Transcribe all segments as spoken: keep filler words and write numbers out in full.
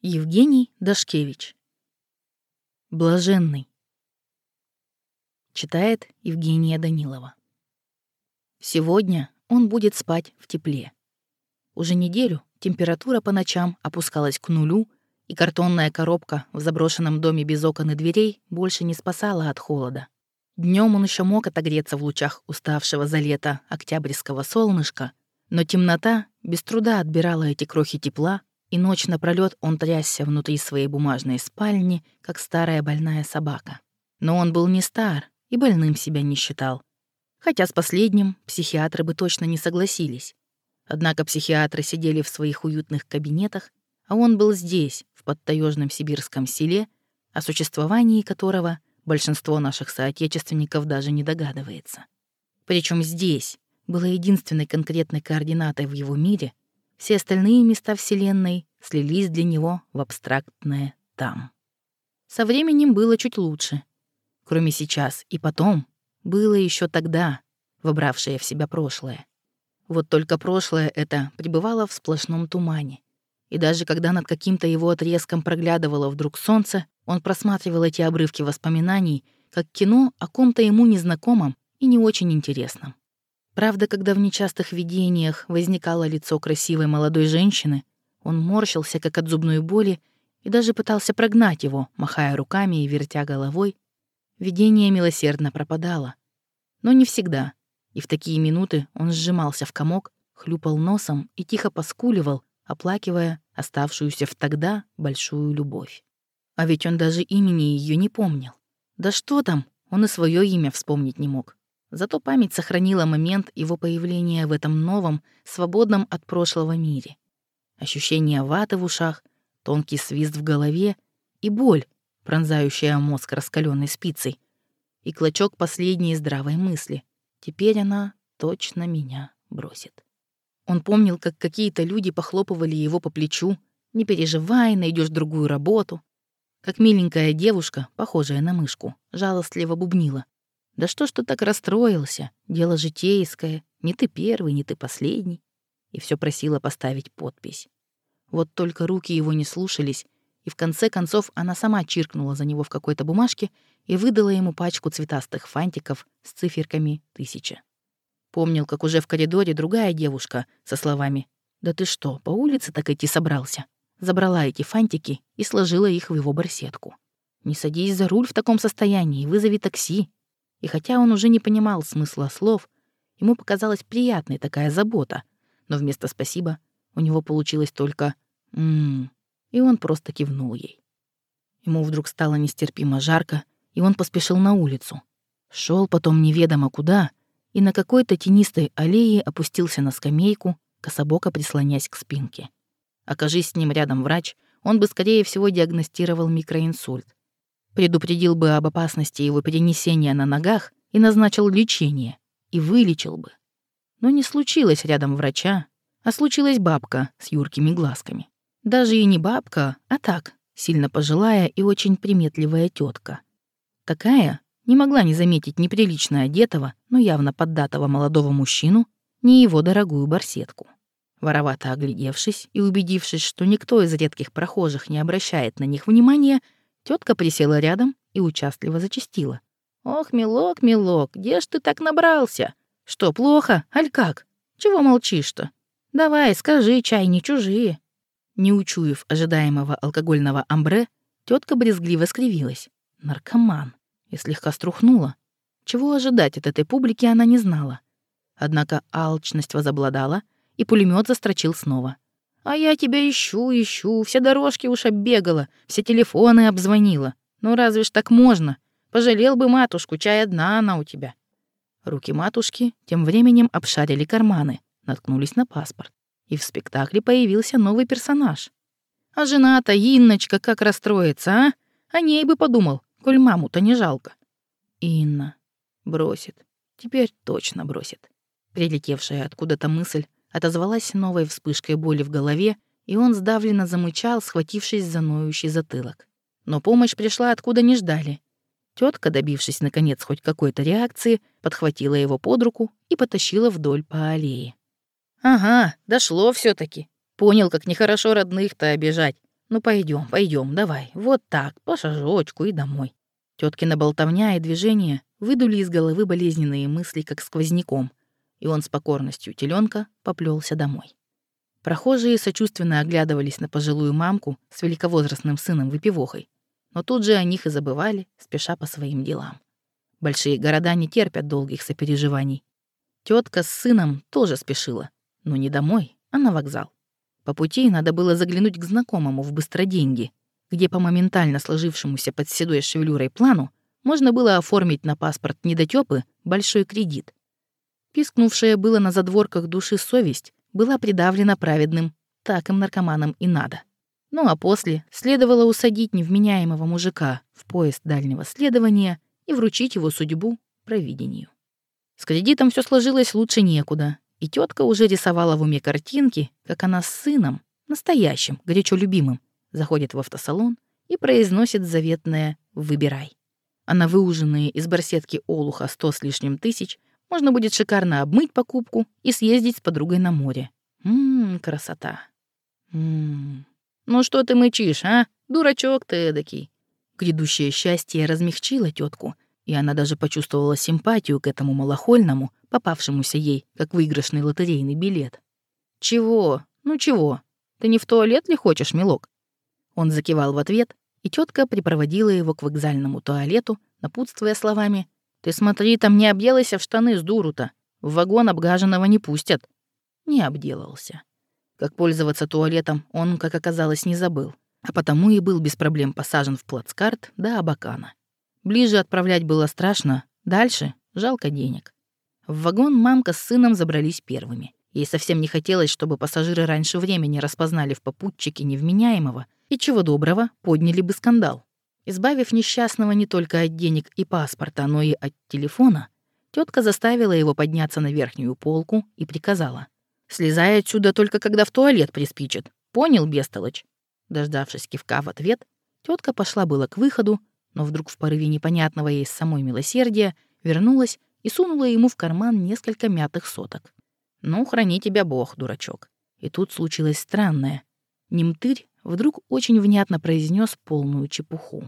Евгений Дашкевич. Блаженный. Читает Евгения Данилова. Сегодня он будет спать в тепле. Уже неделю температура по ночам опускалась к нулю, и картонная коробка в заброшенном доме без окон и дверей больше не спасала от холода. Днем он еще мог отогреться в лучах уставшего за лето октябрьского солнышка, но темнота без труда отбирала эти крохи тепла, и ночь напролёт он трясся внутри своей бумажной спальни, как старая больная собака. Но он был не стар и больным себя не считал. Хотя с последним психиатры бы точно не согласились. Однако психиатры сидели в своих уютных кабинетах, а он был здесь, в подтаёжном сибирском селе, о существовании которого большинство наших соотечественников даже не догадывается. Причем здесь было единственной конкретной координатой в его мире. Все остальные места Вселенной слились для него в абстрактное «там». Со временем было чуть лучше. Кроме сейчас и потом, было еще тогда, вобравшее в себя прошлое. Вот только прошлое это пребывало в сплошном тумане. И даже когда над каким-то его отрезком проглядывало вдруг солнце, он просматривал эти обрывки воспоминаний, как кино о ком-то ему незнакомом и не очень интересном. Правда, когда в нечастых видениях возникало лицо красивой молодой женщины, он морщился, как от зубной боли, и даже пытался прогнать его, махая руками и вертя головой. Видение милосердно пропадало. Но не всегда. И в такие минуты он сжимался в комок, хлюпал носом и тихо поскуливал, оплакивая оставшуюся в тогда большую любовь. А ведь он даже имени ее не помнил. Да что там, он и свое имя вспомнить не мог. Зато память сохранила момент его появления в этом новом, свободном от прошлого мире. Ощущение ваты в ушах, тонкий свист в голове и боль, пронзающая мозг раскаленной спицей, и клочок последней здравой мысли. Теперь она точно меня бросит. Он помнил, как какие-то люди похлопывали его по плечу: «Не переживай, найдешь другую работу». Как миленькая девушка, похожая на мышку, жалостливо бубнила: «Да что ж ты так расстроился? Дело житейское. Не ты первый, не ты последний». И все просила поставить подпись. Вот только руки его не слушались, и в конце концов она сама чиркнула за него в какой-то бумажке и выдала ему пачку цветастых фантиков с циферками тысяча. Помнил, как уже в коридоре другая девушка со словами: «Да ты что, по улице так идти собрался?» Забрала эти фантики и сложила их в его барсетку. «Не садись за руль в таком состоянии, вызови такси». И хотя он уже не понимал смысла слов, ему показалась приятной такая забота, но вместо «спасибо» у него получилось только «ммм», и он просто кивнул ей. Ему вдруг стало нестерпимо жарко, и он поспешил на улицу. Шел потом неведомо куда, и на какой-то тенистой аллее опустился на скамейку, кособоко прислонясь к спинке. Окажись с ним рядом врач, он бы, скорее всего, диагностировал микроинсульт. Предупредил бы об опасности его перенесения на ногах и назначил лечение, и вылечил бы. Но не случилось рядом врача, а случилась бабка с юркими глазками. Даже и не бабка, а так, сильно пожилая и очень приметливая тетка. Такая не могла не заметить неприлично одетого, но явно поддатого молодого мужчину, ни его дорогую барсетку. Воровато оглядевшись и убедившись, что никто из редких прохожих не обращает на них внимания, тетка присела рядом и участливо зачастила: «Ох, милок, милок, где ж ты так набрался? Что, плохо, аль как? Чего молчишь-то? Давай, скажи, чай не чужие». Не учуяв ожидаемого алкогольного амбре, тетка брезгливо скривилась. Наркоман. И слегка струхнула. Чего ожидать от этой публики она не знала. Однако алчность возобладала, и пулемет застрочил снова. «А я тебя ищу, ищу, все дорожки уж оббегала, все телефоны обзвонила. Ну разве ж так можно? Пожалел бы матушку, чай одна она у тебя». Руки матушки тем временем обшарили карманы, наткнулись на паспорт. И в спектакле появился новый персонаж. А жена-то, Инночка, как расстроится, а? О ней бы подумал, коль маму-то не жалко. Инна бросит. Теперь точно бросит. Прилетевшая откуда-то мысль отозвалась новой вспышкой боли в голове, и он сдавленно замычал, схватившись за ноющий затылок. Но помощь пришла откуда не ждали. Тетка, добившись наконец хоть какой-то реакции, подхватила его под руку и потащила вдоль по аллее. «Ага, дошло все таки. Понял, как нехорошо родных-то обижать. Ну пойдем, пойдем, давай, вот так, по шажочку и домой». Тёткина болтовня и движения выдули из головы болезненные мысли, как сквозняком, и он с покорностью теленка поплелся домой. Прохожие сочувственно оглядывались на пожилую мамку с великовозрастным сыном-выпивохой, но тут же о них и забывали, спеша по своим делам. Большие города не терпят долгих сопереживаний. Тетка с сыном тоже спешила, но не домой, а на вокзал. По пути надо было заглянуть к знакомому в Быстроденьги, где по моментально сложившемуся под седой шевелюрой плану можно было оформить на паспорт недотёпы большой кредит. Пискнувшая было на задворках души совесть была придавлена праведным «так им наркоманам и надо». Ну а после следовало усадить невменяемого мужика в поезд дальнего следования и вручить его судьбу провидению. С кредитом все сложилось лучше некуда, и тетка уже рисовала в уме картинки, как она с сыном, настоящим, горячо любимым, заходит в автосалон и произносит заветное «выбирай». А на выуженные из барсетки олуха сто с лишним тысяч можно будет шикарно обмыть покупку и съездить с подругой на море. Ммм, красота. Ммм. Ну что ты мычишь, а? Дурачок ты эдакий. Грядущее счастье размягчило тетку, и она даже почувствовала симпатию к этому малохольному, попавшемуся ей, как выигрышный лотерейный билет. «Чего? Ну чего? Ты не в туалет ли хочешь, милок?» Он закивал в ответ, и тетка припроводила его к вокзальному туалету, напутствуя словами: «Ты смотри, там не обделайся в штаны с дуру-то. В вагон обгаженного не пустят». Не обделался. Как пользоваться туалетом он, как оказалось, не забыл, а потому и был без проблем посажен в плацкарт до Абакана. Ближе отправлять было страшно, дальше жалко денег. В вагон мамка с сыном забрались первыми. Ей совсем не хотелось, чтобы пассажиры раньше времени распознали в попутчике невменяемого и, чего доброго, подняли бы скандал. Избавив несчастного не только от денег и паспорта, но и от телефона, тетка заставила его подняться на верхнюю полку и приказала: «Слезай отсюда только когда в туалет приспичит. Понял, бестолочь?» Дождавшись кивка в ответ, тетка пошла было к выходу, но вдруг в порыве непонятного ей самой милосердия вернулась и сунула ему в карман несколько мятых соток. «Ну, храни тебя Бог, дурачок». И тут случилось странное. Немтырь вдруг очень внятно произнес полную чепуху.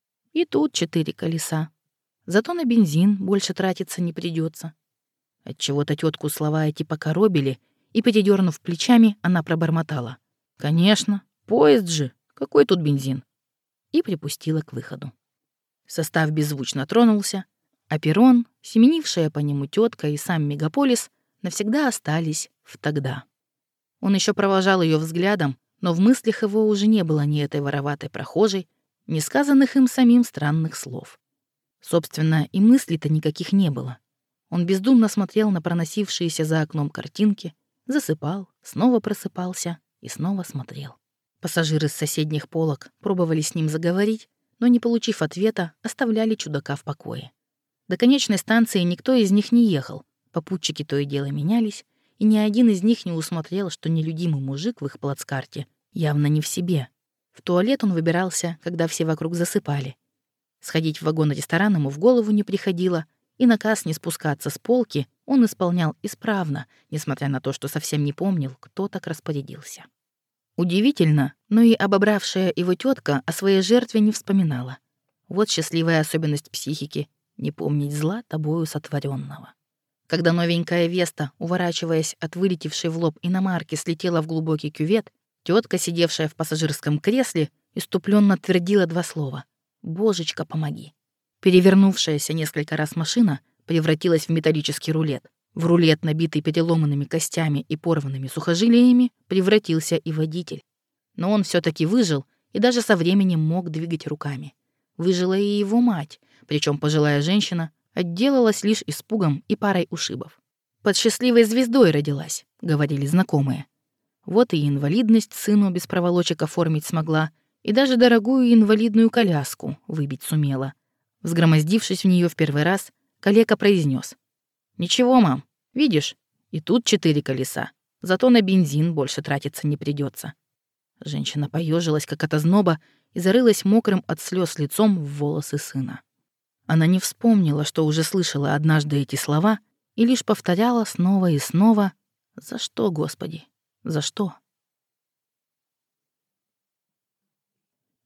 И тут четыре колеса. Зато на бензин больше тратиться не придется. Отчего-то тетку слова эти покоробили, и, передернув плечами, она пробормотала: «Конечно, поезд же, какой тут бензин?» И припустила к выходу. Состав беззвучно тронулся, а перрон, семенившая по нему тетка и сам мегаполис навсегда остались в тогда. Он еще провожал ее взглядом, но в мыслях его уже не было ни этой вороватой прохожей, ни сказанных им самим странных слов. Собственно, и мыслей-то никаких не было. Он бездумно смотрел на проносившиеся за окном картинки, засыпал, снова просыпался и снова смотрел. Пассажиры с соседних полок пробовали с ним заговорить, но, не получив ответа, оставляли чудака в покое. До конечной станции никто из них не ехал, попутчики то и дело менялись, и ни один из них не усмотрел, что нелюдимый мужик в их плацкарте явно не в себе. В туалет он выбирался, когда все вокруг засыпали. Сходить в вагон-ресторан ему в голову не приходило, и наказ не спускаться с полки он исполнял исправно, несмотря на то, что совсем не помнил, кто так распорядился. Удивительно, но и обобравшая его тетка о своей жертве не вспоминала. Вот счастливая особенность психики — не помнить зла тобою сотворенного. Когда новенькая Веста, уворачиваясь от вылетевшей в лоб иномарки, слетела в глубокий кювет, тетка, сидевшая в пассажирском кресле, иступленно твердила два слова: «Божечка, помоги». Перевернувшаяся несколько раз машина превратилась в металлический рулет. В рулет, набитый переломанными костями и порванными сухожилиями, превратился и водитель. Но он все таки выжил и даже со временем мог двигать руками. Выжила и его мать, причем пожилая женщина отделалась лишь испугом и парой ушибов. «Под счастливой звездой родилась», — говорили знакомые. Вот и инвалидность сыну без проволочек оформить смогла, и даже дорогую инвалидную коляску выбить сумела. Взгромоздившись в нее в первый раз, калека произнес: «Ничего, мам, видишь, и тут четыре колеса, зато на бензин больше тратиться не придется». Женщина поежилась, как от озноба, и зарылась мокрым от слез лицом в волосы сына. Она не вспомнила, что уже слышала однажды эти слова, и лишь повторяла снова и снова: «За что, Господи, за что?»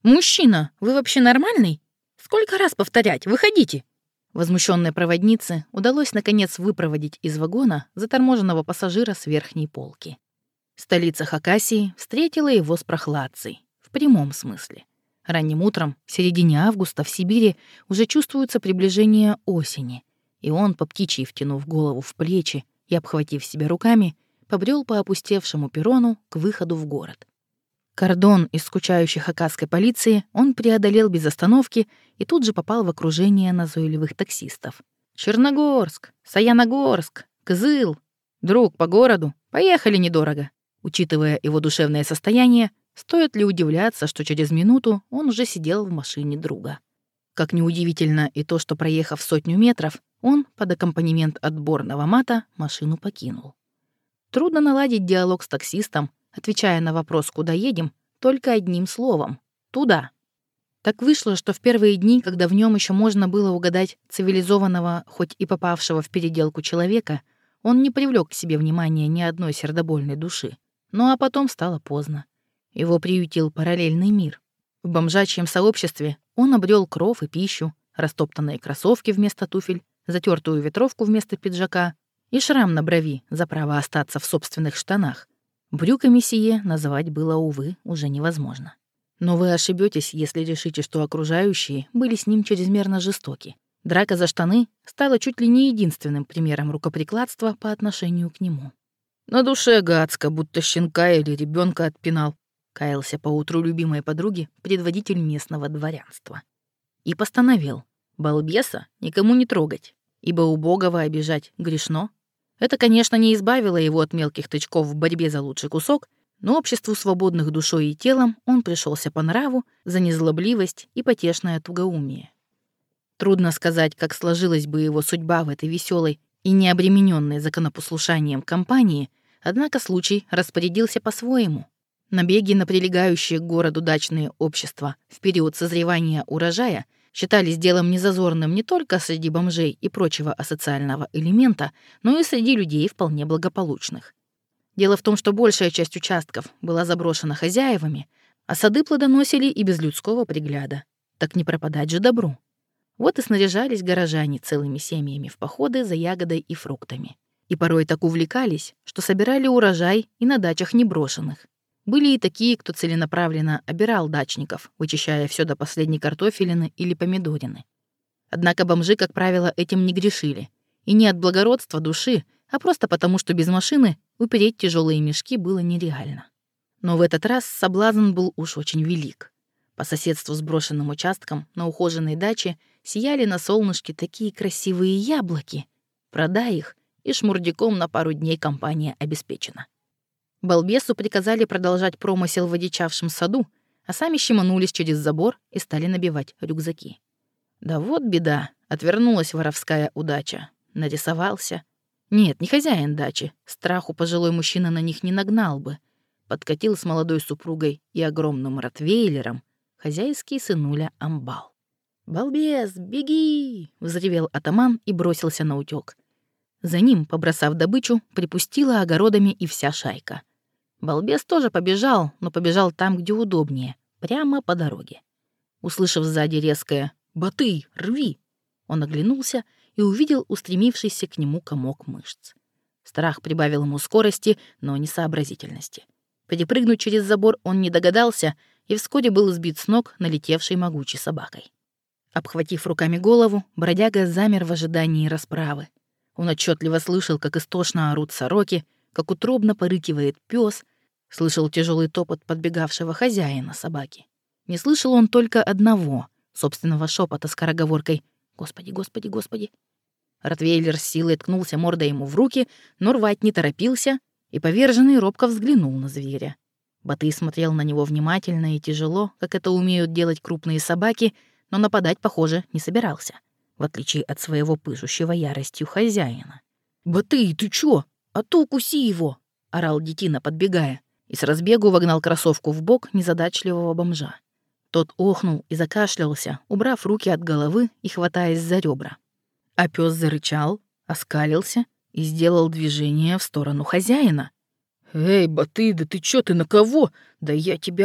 «Мужчина, вы вообще нормальный? Сколько раз повторять? Выходите!» Возмущенной проводнице удалось наконец выпроводить из вагона заторможенного пассажира с верхней полки. Столица Хакасии встретила его с прохладцей, в прямом смысле. Ранним утром, в середине августа, в Сибири уже чувствуется приближение осени, и он, по птичьи втянув голову в плечи и обхватив себя руками, побрел по опустевшему перрону к выходу в город. Кордон из скучающей хакасской полиции он преодолел без остановки и тут же попал в окружение назойливых таксистов. «Черногорск! Саяногорск! Кызыл! Друг, по городу! Поехали недорого!» Учитывая его душевное состояние, стоит ли удивляться, что через минуту он уже сидел в машине друга. Как неудивительно и то, что, проехав сотню метров, он под аккомпанемент отборного мата машину покинул. Трудно наладить диалог с таксистом, отвечая на вопрос «Куда едем?» только одним словом — «Туда». Так вышло, что в первые дни, когда в нем еще можно было угадать цивилизованного, хоть и попавшего в переделку человека, он не привлек к себе внимания ни одной сердобольной души. Ну а потом стало поздно. Его приютил параллельный мир. В бомжачьем сообществе он обрел кров и пищу, растоптанные кроссовки вместо туфель, затертую ветровку вместо пиджака и шрам на брови за право остаться в собственных штанах. Брюками сие называть было, увы, уже невозможно. Но вы ошибетесь, если решите, что окружающие были с ним чрезмерно жестоки. Драка за штаны стала чуть ли не единственным примером рукоприкладства по отношению к нему. «На душе гадско, будто щенка или ребенка отпинал», — каялся поутру любимой подруги предводитель местного дворянства. И постановил балбеса никому не трогать, ибо убогого обижать грешно. Это, конечно, не избавило его от мелких тычков в борьбе за лучший кусок, но обществу свободных душой и телом он пришелся по нраву за незлобливость и потешное тугоумие. Трудно сказать, как сложилась бы его судьба в этой веселой и необремененной законопослушанием компании, однако случай распорядился по-своему. Набеги на прилегающие к городу дачные общества в период созревания урожая считались делом незазорным не только среди бомжей и прочего асоциального элемента, но и среди людей вполне благополучных. Дело в том, что большая часть участков была заброшена хозяевами, а сады плодоносили и без людского пригляда. Так не пропадать же добру. Вот и снаряжались горожане целыми семьями в походы за ягодой и фруктами. И порой так увлекались, что собирали урожай и на дачах неброшенных. Были и такие, кто целенаправленно обирал дачников, вычищая все до последней картофелины или помидорины. Однако бомжи, как правило, этим не грешили. И не от благородства души, а просто потому, что без машины упереть тяжелые мешки было нереально. Но в этот раз соблазн был уж очень велик. По соседству с брошенным участком на ухоженной даче сияли на солнышке такие красивые яблоки. Продай их, и шмурдяком на пару дней компания обеспечена. Балбесу приказали продолжать промысел в одичавшем саду, а сами щеманулись через забор и стали набивать рюкзаки. Да вот беда, отвернулась воровская удача. Нарисовался. Нет, не хозяин дачи, страху пожилой мужчина на них не нагнал бы. Подкатил с молодой супругой и огромным ротвейлером хозяйский сынуля Амбал. «Балбес, беги!» — взревел атаман и бросился на утёк. За ним, побросав добычу, припустила огородами и вся шайка. Балбес тоже побежал, но побежал там, где удобнее, прямо по дороге. Услышав сзади резкое «Батый, рви!», он оглянулся и увидел устремившийся к нему комок мышц. Страх прибавил ему скорости, но не сообразительности. Перепрыгнуть через забор он не догадался и вскоре был сбит с ног налетевшей могучей собакой. Обхватив руками голову, бродяга замер в ожидании расправы. Он отчетливо слышал, как истошно орут сороки, как утробно порыкивает пес, слышал тяжелый топот подбегавшего хозяина собаки. Не слышал он только одного, собственного шепота скороговоркой «Господи, Господи, Господи». Ротвейлер с силой ткнулся мордой ему в руки, но рвать не торопился, и поверженный робко взглянул на зверя. Батый смотрел на него внимательно и тяжело, как это умеют делать крупные собаки, но нападать, похоже, не собирался, в отличие от своего пышущего яростью хозяина. «Батый, ты чё? А то укуси его!» — орал детина, подбегая, и с разбегу вогнал кроссовку в бок незадачливого бомжа. Тот охнул и закашлялся, убрав руки от головы и хватаясь за ребра. А пес зарычал, оскалился и сделал движение в сторону хозяина. «Эй, Батый, да ты чё, ты на кого? Да я тебя...»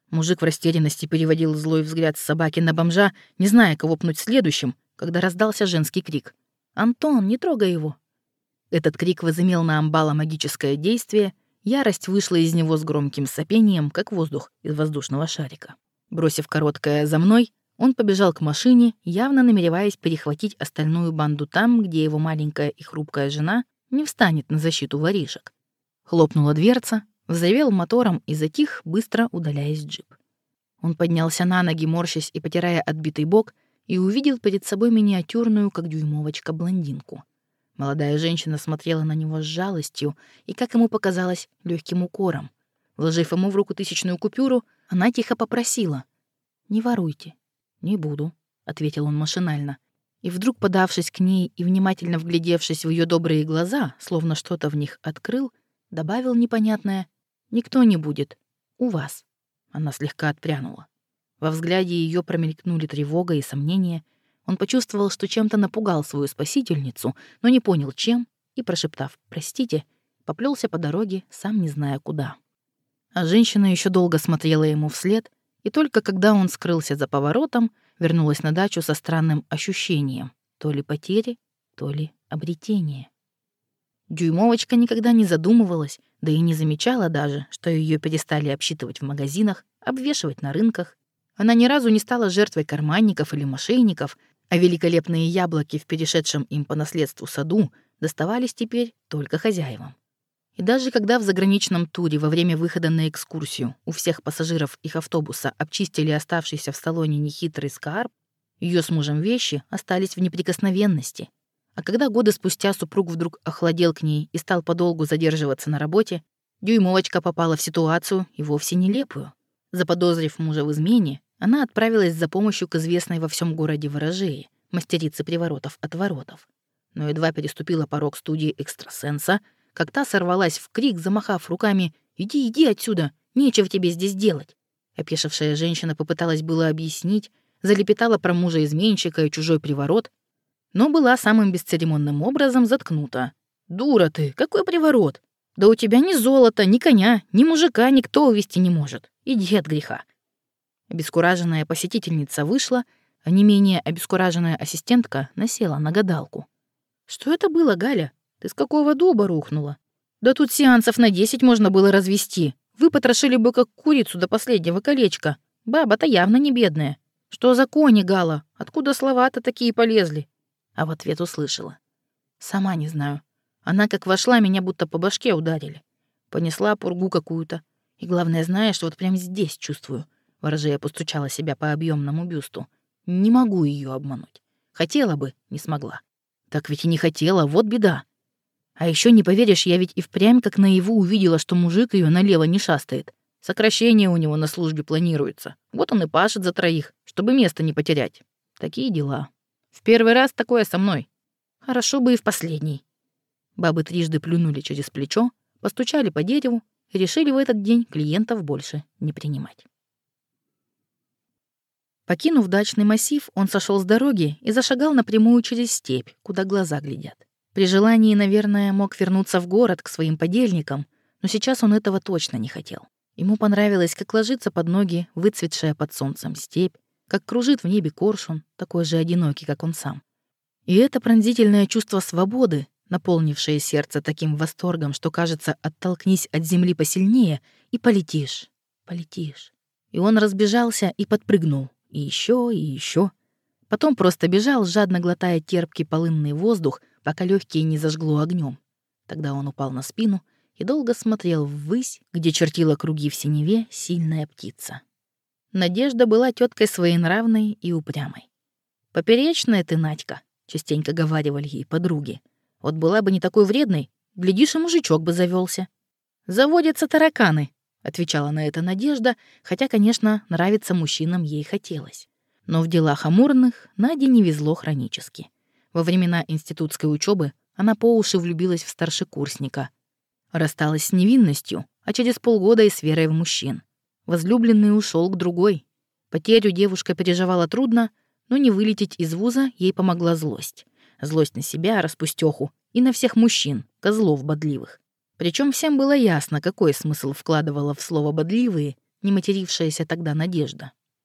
Мужик в растерянности переводил злой взгляд с собаки на бомжа, не зная, кого пнуть следующим, когда раздался женский крик. «Антон, не трогай его!» Этот крик возымел на амбала магическое действие, ярость вышла из него с громким сопением, как воздух из воздушного шарика. Бросив короткое «за мной», он побежал к машине, явно намереваясь перехватить остальную банду там, где его маленькая и хрупкая жена не встанет на защиту воришек. Хлопнула дверца, взревел мотором и затих, быстро удаляясь джип. Он поднялся на ноги, морщась и потирая отбитый бок, и увидел перед собой миниатюрную, как дюймовочка, блондинку. Молодая женщина смотрела на него с жалостью и, как ему показалось, легким укором. Вложив ему в руку тысячную купюру, она тихо попросила: «Не воруйте». «Не буду», — ответил он машинально. И вдруг, подавшись к ней и внимательно вглядевшись в ее добрые глаза, словно что-то в них открыл, добавил непонятное: «Никто не будет. У вас». Она слегка отпрянула. Во взгляде ее промелькнули тревога и сомнения. Он почувствовал, что чем-то напугал свою спасительницу, но не понял, чем, и, прошептав «простите», поплелся по дороге, сам не зная куда. А женщина еще долго смотрела ему вслед, и только когда он скрылся за поворотом, вернулась на дачу со странным ощущением то ли потери, то ли обретения. Дюймовочка никогда не задумывалась, да и не замечала даже, что ее перестали обсчитывать в магазинах, обвешивать на рынках. Она ни разу не стала жертвой карманников или мошенников, а великолепные яблоки в перешедшем им по наследству саду доставались теперь только хозяевам. И даже когда в заграничном туре во время выхода на экскурсию у всех пассажиров их автобуса обчистили оставшийся в салоне нехитрый скарб, ее с мужем вещи остались в неприкосновенности. А когда годы спустя супруг вдруг охладел к ней и стал подолгу задерживаться на работе, Дюймовочка попала в ситуацию и вовсе нелепую. Заподозрив мужа в измене, она отправилась за помощью к известной во всем городе ворожее, мастерице приворотов-отворотов. Но едва переступила порог студии экстрасенса, как та сорвалась в крик, замахав руками: «Иди, иди отсюда! Нечего тебе здесь делать!» Опешившая женщина попыталась было объяснить, залепетала про мужа-изменщика и чужой приворот, но была самым бесцеремонным образом заткнута. «Дура ты! Какой приворот? Да у тебя ни золота, ни коня, ни мужика никто увести не может. Иди от греха!» Обескураженная посетительница вышла, а не менее обескураженная ассистентка насела на гадалку. «Что это было, Галя? Ты с какого дуба рухнула? Да тут сеансов на десять можно было развести. Вы потрошили бы как курицу до последнего колечка. Баба-то явно не бедная. Что за кони, Гала? Откуда слова-то такие полезли?» А в ответ услышала: «Сама не знаю. Она как вошла, меня будто по башке ударили. Понесла пургу какую-то. И главное, знаешь, вот прямо здесь чувствую». Ворожея постучала себя по объемному бюсту. «Не могу ее обмануть. Хотела бы, не смогла». «Так ведь и не хотела, вот беда. А еще не поверишь, я ведь и впрямь как наяву увидела, что мужик ее налево не шастает. Сокращение у него на службе планируется. Вот он и пашет за троих, чтобы место не потерять. Такие дела. В первый раз такое со мной. Хорошо бы и в последний». Бабы трижды плюнули через плечо, постучали по дереву и решили в этот день клиентов больше не принимать. Покинув дачный массив, он сошел с дороги и зашагал напрямую через степь, куда глаза глядят. При желании, наверное, мог вернуться в город к своим подельникам, но сейчас он этого точно не хотел. Ему понравилось, как ложится под ноги выцветшая под солнцем степь, как кружит в небе коршун, такой же одинокий, как он сам. И это пронзительное чувство свободы, наполнившее сердце таким восторгом, что, кажется, оттолкнись от земли посильнее и полетишь, полетишь. И он разбежался и подпрыгнул. И еще, и еще. Потом просто бежал, жадно глотая терпкий полынный воздух, пока легкие не зажгло огнем. Тогда он упал на спину и долго смотрел ввысь, где чертила круги в синеве сильная птица. Надежда была теткой своенравной и упрямой. «Поперечная ты, Надька», — частенько говаривали ей подруги. «Вот была бы не такой вредной, глядишь, и мужичок бы завелся. Заводятся тараканы», — отвечала на это Надежда, хотя, конечно, нравиться мужчинам ей хотелось. Но в делах амурных Наде не везло хронически. Во времена институтской учебы она по уши влюбилась в старшекурсника. Рассталась с невинностью, а через полгода и с верой в мужчин. Возлюбленный ушел к другой. Потерю девушка переживала трудно, но не вылететь из вуза ей помогла злость. Злость на себя, распустёху, и на всех мужчин, козлов бодливых. Причем всем было ясно, какой смысл вкладывала в слово «бодливые» не матерившаяся тогда Надежда.